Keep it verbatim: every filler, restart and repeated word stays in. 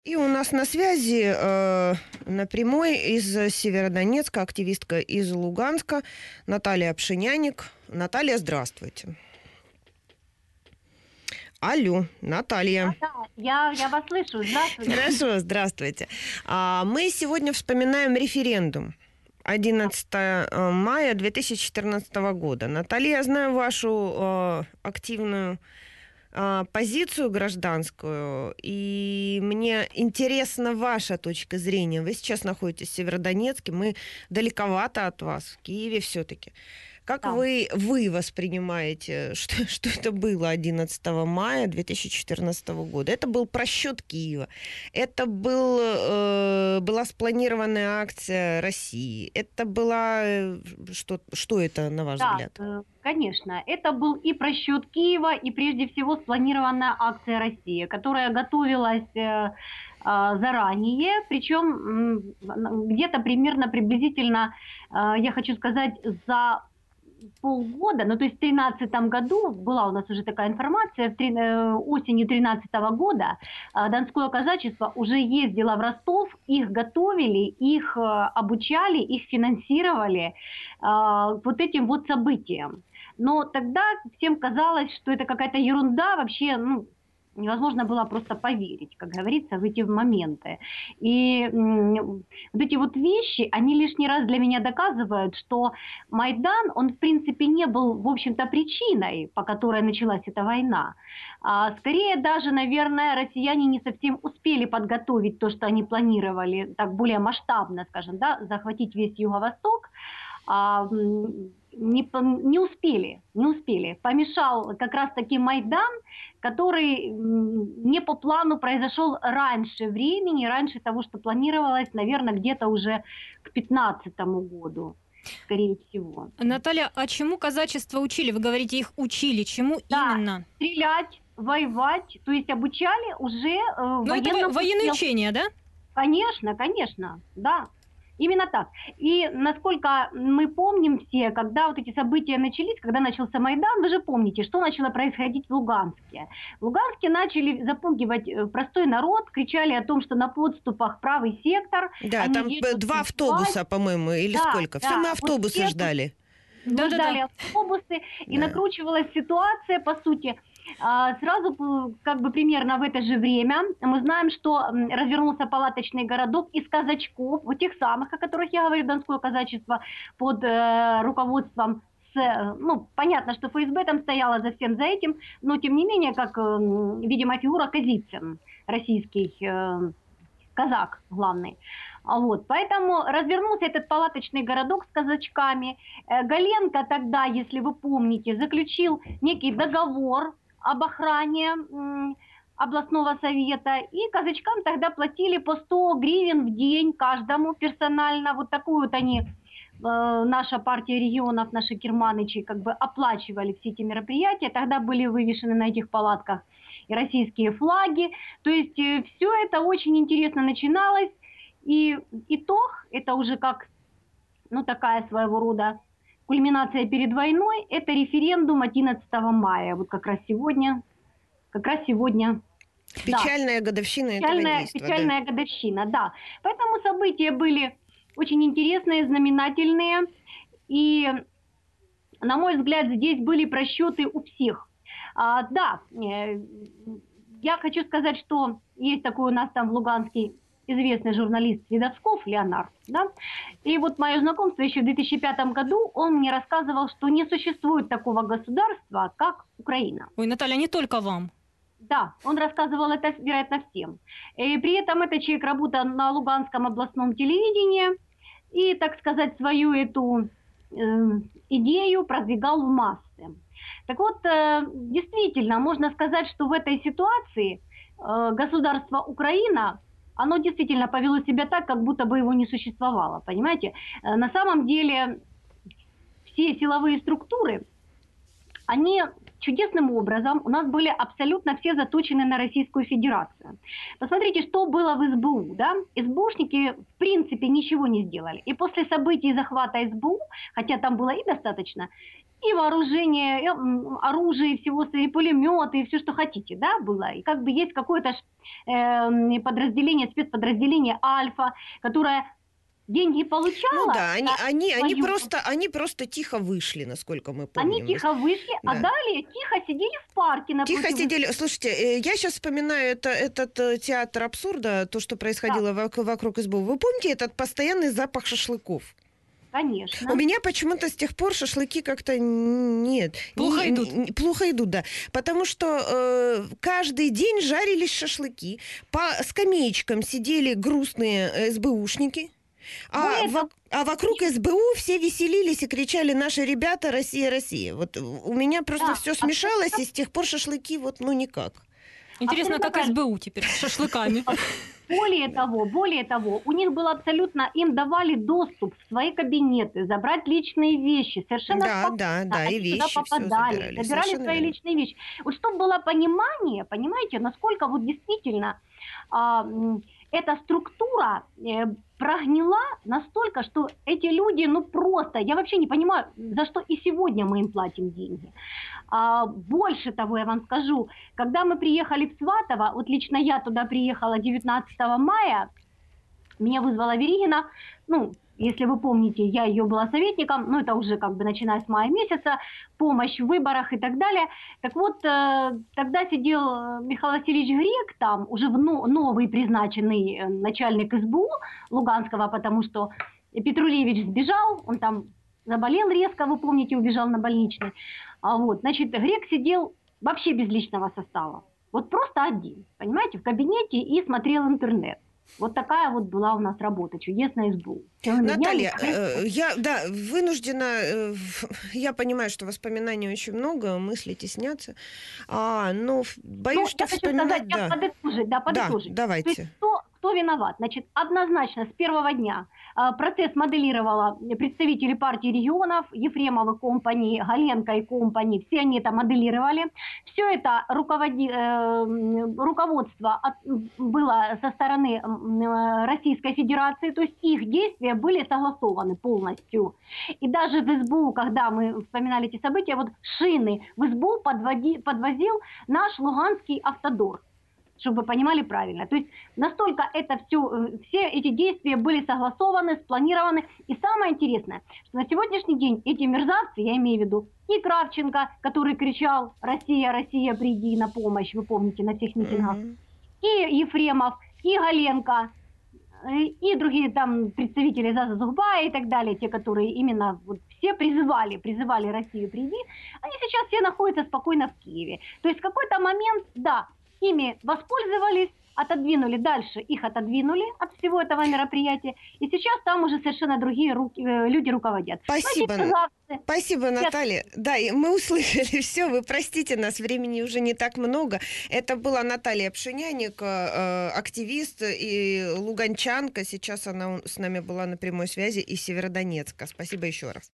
И у нас на связи э, напрямую из Северодонецка, активистка из Луганска Наталья Пшеняник. Наталья, здравствуйте. Алло, Наталья. Да, да, я, я вас слышу. Здравствуйте. Хорошо, здравствуйте. А, мы сегодня вспоминаем референдум одиннадцатого мая две тысячи четырнадцатого года. Наталья, я знаю вашу э, активную э, позицию гражданскую, и мне интересна ваша точка зрения. Вы сейчас находитесь в Северодонецке, мы далековато от вас, в Киеве все-таки. Как Да. вы, вы воспринимаете, что, что это было одиннадцатого мая две тысячи четырнадцатого года? Это был просчет Киева, это был, э, была спланированная акция России, это была... э, Что, что это, на ваш Да, взгляд? э, конечно, это был и просчет Киева, и прежде всего спланированная акция «Россия», которая готовилась э, э, заранее, причем м, где-то примерно приблизительно, э, я хочу сказать, за полгода, ну то есть в тринадцатом году была у нас уже такая информация, в три, э, осенью тринадцатого года э, Донское казачество уже ездило в Ростов, их готовили, их э, обучали, их финансировали э, вот этим вот событиям. Но тогда всем казалось, что это какая-то ерунда, вообще, ну, невозможно было просто поверить, как говорится, в эти моменты. И м, вот эти вот вещи, они лишний раз для меня доказывают, что Майдан, он в принципе не был, в общем-то, причиной, по которой началась эта война. А, скорее даже, наверное, россияне не совсем успели подготовить то, что они планировали, так более масштабно, скажем, да, захватить весь Юго-Восток. А, не, не успели, не успели. Помешал как раз-таки Майдан, который не по плану произошел раньше времени, раньше того, что планировалось, наверное, где-то уже к пятнадцатому году, скорее всего. Наталья, а чему казачество учили? Вы говорите, их учили. Чему Да, именно? стрелять, воевать, то есть обучали уже э, Ну, военным... это военные учения, да? Конечно, конечно, да. Именно так. И насколько мы помним все, когда вот эти события начались, когда начался Майдан, вы же помните, что начало происходить в Луганске. В Луганске начали запугивать простой народ, кричали о том, что на подступах правый сектор. Да, там два автобуса, по-моему, или да, сколько? да, Все мы автобусы вот ждали. Мы Да, ждали да, да. автобусы, и Да. накручивалась ситуация, по сути. Сразу, как бы примерно в это же время, мы знаем, что развернулся палаточный городок из казачков, вот тех самых, о которых я говорю, Донское казачество, под э, руководством, с, ну, понятно, что ФСБ там стояло за всем за этим, но тем не менее, как, э, видимо, фигура Козицын, российский э, казак главный. Вот, поэтому развернулся этот палаточный городок с казачками. Галенко тогда, если вы помните, заключил некий договор об охране м, областного совета, и казачкам тогда платили по сто гривен в день каждому персонально. Вот такую вот они, э, наша партия регионов, наши керманычи, как бы оплачивали все эти мероприятия. Тогда были вывешены на этих палатках и российские флаги. То есть э, все это очень интересно начиналось. И итог, это уже как, ну, такая своего рода кульминация перед войной, это референдум одиннадцатого мая, вот как раз сегодня, как раз сегодня. Печальная да. годовщина печальная, этого действия. Печальная да. годовщина, да. Поэтому события были очень интересные, знаменательные, и, на мой взгляд, здесь были просчеты у всех. А, да, э, я хочу сказать, что есть такой у нас там в Луганске известный журналист Свидовсков Леонард, да, и вот мое знакомство еще в две тысячи пятом году, он мне рассказывал, что не существует такого государства, как Украина. Ой, Наталья, не только вам. Да, он рассказывал это, вероятно, всем. И при этом этот человек работал на Луганском областном телевидении и, так сказать, свою эту э, идею продвигал в массы. Так вот, э, действительно, можно сказать, что в этой ситуации э, государство Украина, оно действительно повело себя так, как будто бы его не существовало, понимаете? На самом деле все силовые структуры, они чудесным образом у нас были абсолютно все заточены на Российскую Федерацию. Посмотрите, что было в СБУ, да? СБУшники в принципе ничего не сделали. И после событий захвата СБУ, хотя там было и достаточно и вооружение, и, м, оружие, и всего, и пулеметы, и все, что хотите, да, было. И как бы есть какое-то ж, э, подразделение, спецподразделение «Альфа», которое деньги получало, Ну да, они, за они, они, свою- просто, они просто тихо вышли, насколько мы они помним. тихо вышли, а Да. далее тихо сидели в парке напротив. Тихо сидели. Слушайте, э, я сейчас вспоминаю это, этот э, театр абсурда, то, что происходило вок- вокруг СБУ. Вы помните этот постоянный запах шашлыков? Конечно. У меня почему-то с тех пор шашлыки как-то н- нет. Плохо Не- идут. не- плохо идут, да. Потому что э, каждый день жарились шашлыки. По скамеечкам сидели грустные СБУшники. А, Более вок- а вокруг СБУ все веселились и кричали: «Наши ребята, Россия, Россия». Вот у меня просто Да, все смешалось, и с тех пор шашлыки вот ну никак. Интересно, Абсолютно как СБУ теперь с шашлыками. Более того, более того, у них было абсолютно, им давали доступ в свои кабинеты, забрать личные вещи, совершенно Да, спокойно. да, да, и Они туда вещи всё попадали, забирали, забирали совершенно свои верно. личные вещи. Вот чтобы было понимание, понимаете, насколько вот действительно а, м, эта структура э, прогнила настолько, что эти люди, ну просто, я вообще не понимаю, за что и сегодня мы им платим деньги. А, больше того, я вам скажу, когда мы приехали в Сватово, вот лично я туда приехала девятнадцатого мая, меня вызвала Веригина, ну, если вы помните, я ее была советником, ну, это уже как бы начиная с мая месяца, помощь в выборах и так далее. Так вот, э, тогда сидел э, Михаил Васильевич Грек, там уже в но- новый призначенный э, начальник СБУ Луганского, потому что Петрулевич сбежал, он там заболел резко, вы помните, убежал на больничный. А вот, значит, Грек сидел вообще без личного состава. Вот просто один, понимаете, в кабинете и смотрел интернет. Вот такая вот была у нас работа, чудесная СБУ. Целыми Наталья, днями э, я, да, вынуждена, э, я понимаю, что воспоминаний очень много, мысли теснятся, а, но ф- Ну, боюсь, что я хочу вспоминать, сказать, я да. подытожить, да, Да, подытожить. То есть давайте. кто, кто виноват? Значит, однозначно с первого дня э, процесс моделировала представители партии регионов, Ефремов и компании, Галенко и компании, все они это моделировали. Все это руководи, э, м, руководство от- было со стороны м, э, Российской Федерации, то есть их действия были согласованы полностью. И даже в СБУ, когда мы вспоминали эти события, вот шины в СБУ подводи, подвозил наш Луганский автодор, чтобы вы понимали правильно. То есть настолько это все, все эти действия были согласованы, спланированы. И самое интересное, что на сегодняшний день эти мерзавцы, я имею в виду и Кравченко, который кричал: «Россия, Россия, приди на помощь», вы помните, на всех митингах, Мгм. и Ефремов, и Галенко, э, и другие там представители ЗАЗа Зугба и так далее, те, которые именно вот все призывали, призывали Россию приди, они сейчас все находятся спокойно в Киеве. То есть в какой-то момент, да, ими воспользовались, отодвинули дальше, их отодвинули от всего этого мероприятия, и сейчас там уже совершенно другие руки, э, люди руководят. Спасибо, Ну, эти мерзавцы, спасибо, я- Наталья. Да, и мы услышали все, вы простите нас, времени уже не так много. Это была Наталья Пшеняник, э, активист и луганчанка, сейчас она у- с нами была на прямой связи из Северодонецка. Спасибо еще раз.